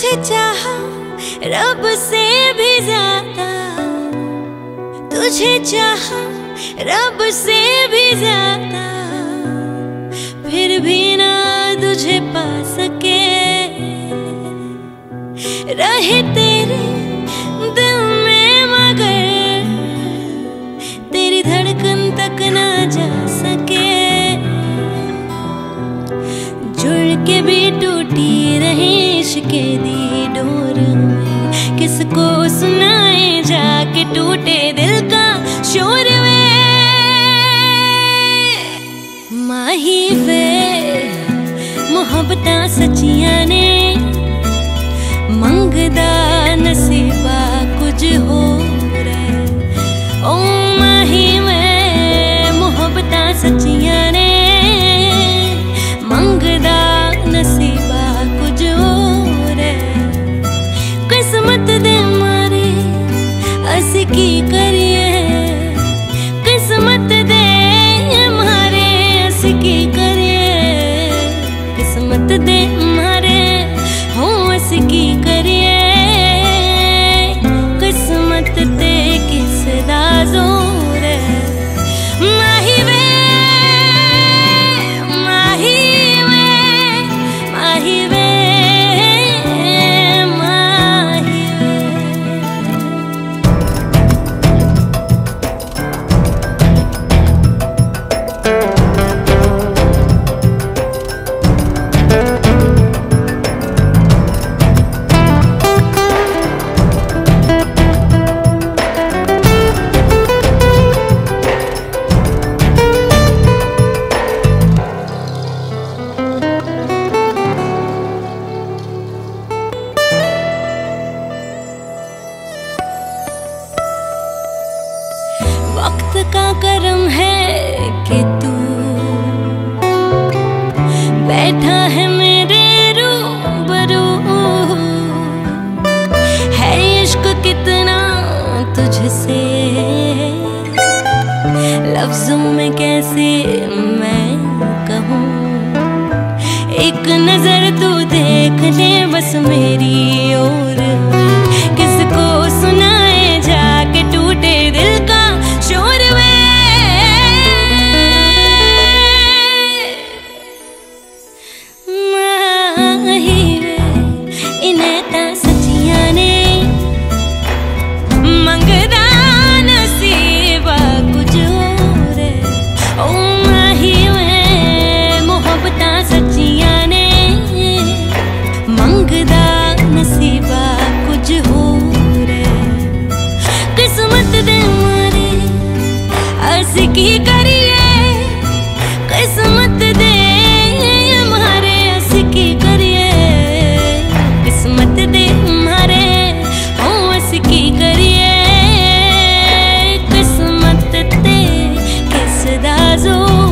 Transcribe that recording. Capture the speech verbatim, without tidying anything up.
तुझे चाहा रब से भी ज्यादा, तुझे चाहा रब से भी ज्यादा, फिर भी ना तुझे पा सके। रहे तेरे दिल में मगर तेरी धड़कन तक ना जा सके। जुड़ के भी टूटी रहे इश्क़े दी डोर में, किसको सुनाए जाके टूटे दिल का शोर वे। माही वे मुहब्बतां सच्चियां ने, मंगदा नसीबा कुछ होर है। ओ माही वे मुहब्बतां सच्चियां ने, मंगदा नसीबा कुछ होर है। किस्मत दे मारे असी की करिए, किस्मत दे मारे असी की करिए, किस्मत दे मारे हो असी की करिए। किस्मत ते किस दा जोर है। माही वे माही वे माही वे माही वक्त का करम है कि तू बैठा है मेरे रूबरू। है इश्क कितना तुझसे, लफ्जों में कैसे मैं कहूँ। एक नजर तू देख ले बस मेरी ओर, किसको सुनाए जाके टूटे दिल का शोर वे। माही वे इन्हें तां सच्चियां ने, मंगदा नसीबा कुछ होर है। ओ माही वे मुहब्बतां सच्चियां ने, मंगदा नसीबा कुछ होर है। किस्मत दे मारे असी की करिए, किस्मत दे मारे असी की करिए, किस्मत दे मारे हो असी की करिए। किस्मत ते किस दा जोर